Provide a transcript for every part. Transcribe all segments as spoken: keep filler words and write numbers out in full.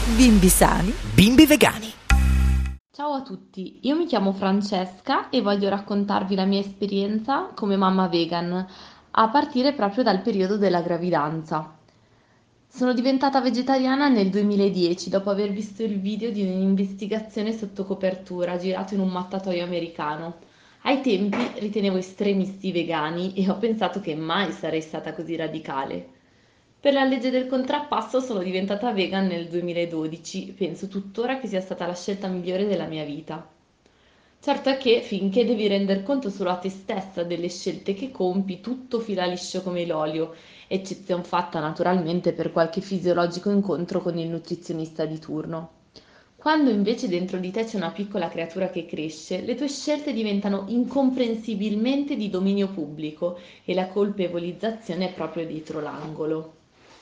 Bimbi sani, bimbi vegani. Ciao a tutti, io mi chiamo Francesca e voglio raccontarvi la mia esperienza come mamma vegan, a partire proprio dal periodo della gravidanza. Sono diventata vegetariana nel duemiladieci dopo aver visto il video di un'investigazione sotto copertura girato in un mattatoio americano. Ai tempi ritenevo estremisti i vegani e ho pensato che mai sarei stata così radicale. Per la legge del contrappasso sono diventata vegan nel duemiladodici, penso tuttora che sia stata la scelta migliore della mia vita. Certo è che finché devi render conto solo a te stessa delle scelte che compi, tutto fila liscio come l'olio, eccezion fatta naturalmente per qualche fisiologico incontro con il nutrizionista di turno. Quando invece dentro di te c'è una piccola creatura che cresce, le tue scelte diventano incomprensibilmente di dominio pubblico e la colpevolizzazione è proprio dietro l'angolo.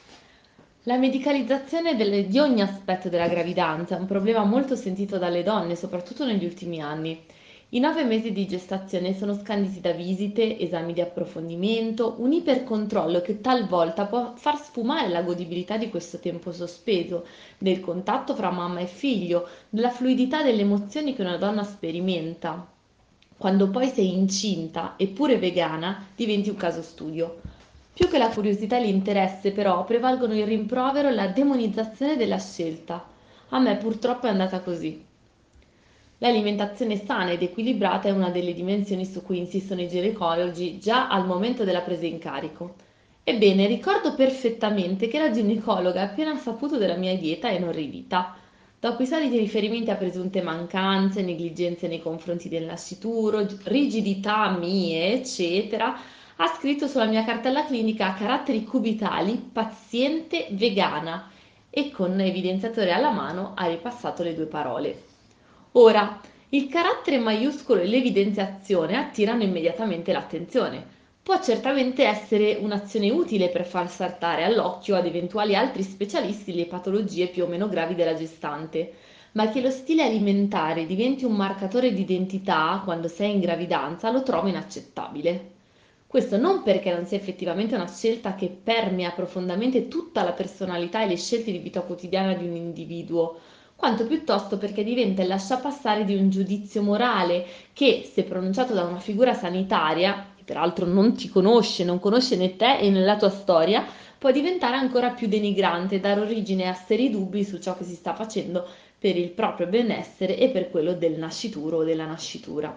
La medicalizzazione delle- di ogni aspetto della gravidanza è un problema molto sentito dalle donne, soprattutto negli ultimi anni. I nove mesi di gestazione sono scanditi da visite, esami di approfondimento, un ipercontrollo che talvolta può far sfumare la godibilità di questo tempo sospeso, del contatto fra mamma e figlio, della fluidità delle emozioni che una donna sperimenta. Quando poi sei incinta eppure vegana, diventi un caso studio. Più che la curiosità e l'interesse, però, prevalgono il rimprovero e la demonizzazione della scelta. A me purtroppo è andata così. L'alimentazione sana ed equilibrata è una delle dimensioni su cui insistono i ginecologi già al momento della presa in carico. Ebbene, ricordo perfettamente che la ginecologa, appena saputo della mia dieta, è inorridita. Dopo i soliti riferimenti a presunte mancanze, negligenze nei confronti del nascituro, rigidità mie, eccetera, ha scritto sulla mia cartella clinica a caratteri cubitali paziente vegana e con evidenziatore alla mano ha ripassato le due parole. Ora, il carattere maiuscolo e l'evidenziazione attirano immediatamente l'attenzione. Può certamente essere un'azione utile per far saltare all'occhio ad eventuali altri specialisti le patologie più o meno gravi della gestante, ma che lo stile alimentare diventi un marcatore di identità quando sei in gravidanza lo trovo inaccettabile. Questo non perché non sia effettivamente una scelta che permea profondamente tutta la personalità e le scelte di vita quotidiana di un individuo, quanto piuttosto perché diventa il lasciapassare di un giudizio morale che, se pronunciato da una figura sanitaria, che peraltro non ti conosce, non conosce né te e né la tua storia, può diventare ancora più denigrante e dare origine a seri dubbi su ciò che si sta facendo per il proprio benessere e per quello del nascituro o della nascitura.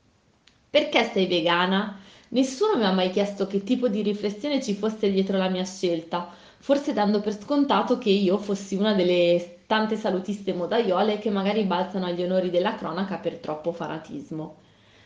Perché sei vegana? Nessuno mi ha mai chiesto che tipo di riflessione ci fosse dietro la mia scelta, forse dando per scontato che io fossi una delle tante salutiste modaiole che magari balzano agli onori della cronaca per troppo fanatismo.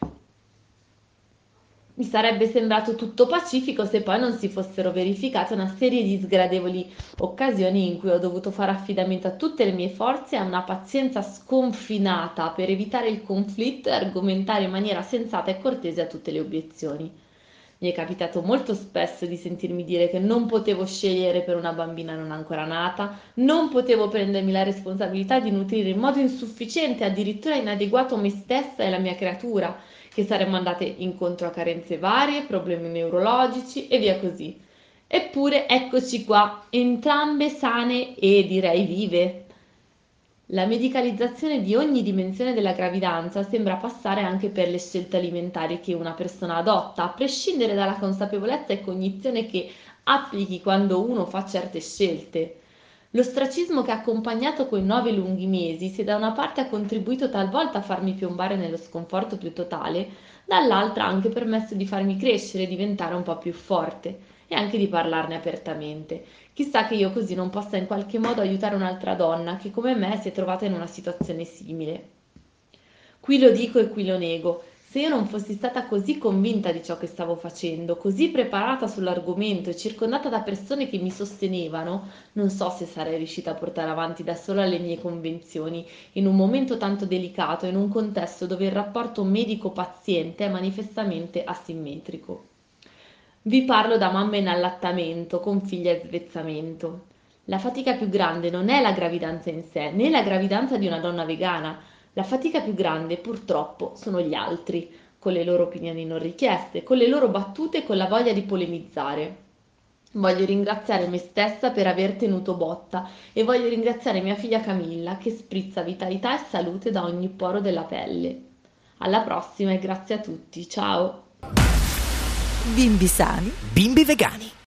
Mi sarebbe sembrato tutto pacifico se poi non si fossero verificate una serie di sgradevoli occasioni in cui ho dovuto fare affidamento a tutte le mie forze e a una pazienza sconfinata per evitare il conflitto e argomentare in maniera sensata e cortese a tutte le obiezioni. Mi è capitato molto spesso di sentirmi dire che non potevo scegliere per una bambina non ancora nata, non potevo prendermi la responsabilità di nutrire in modo insufficiente, addirittura inadeguato me stessa e la mia creatura, che saremmo andate incontro a carenze varie, problemi neurologici e via così. Eppure eccoci qua, entrambe sane e direi vive. La medicalizzazione di ogni dimensione della gravidanza sembra passare anche per le scelte alimentari che una persona adotta, a prescindere dalla consapevolezza e cognizione che applichi quando uno fa certe scelte. L'ostracismo che ha accompagnato quei nove lunghi mesi, se da una parte ha contribuito talvolta a farmi piombare nello sconforto più totale, dall'altra ha anche permesso di farmi crescere e diventare un po' più forte e anche di parlarne apertamente. Chissà che io così non possa in qualche modo aiutare un'altra donna che come me si è trovata in una situazione simile. Qui lo dico e qui lo nego. Se io non fossi stata così convinta di ciò che stavo facendo, così preparata sull'argomento e circondata da persone che mi sostenevano, non so se sarei riuscita a portare avanti da sola le mie convinzioni in un momento tanto delicato, in un contesto dove il rapporto medico-paziente è manifestamente asimmetrico. Vi parlo da mamma in allattamento, con figlia in svezzamento. La fatica più grande non è la gravidanza in sé, né la gravidanza di una donna vegana. La fatica più grande, purtroppo, sono gli altri, con le loro opinioni non richieste, con le loro battute e con la voglia di polemizzare. Voglio ringraziare me stessa per aver tenuto botta e voglio ringraziare mia figlia Camilla che sprizza vitalità e salute da ogni poro della pelle. Alla prossima e grazie a tutti, ciao! Bimbi sani, bimbi vegani.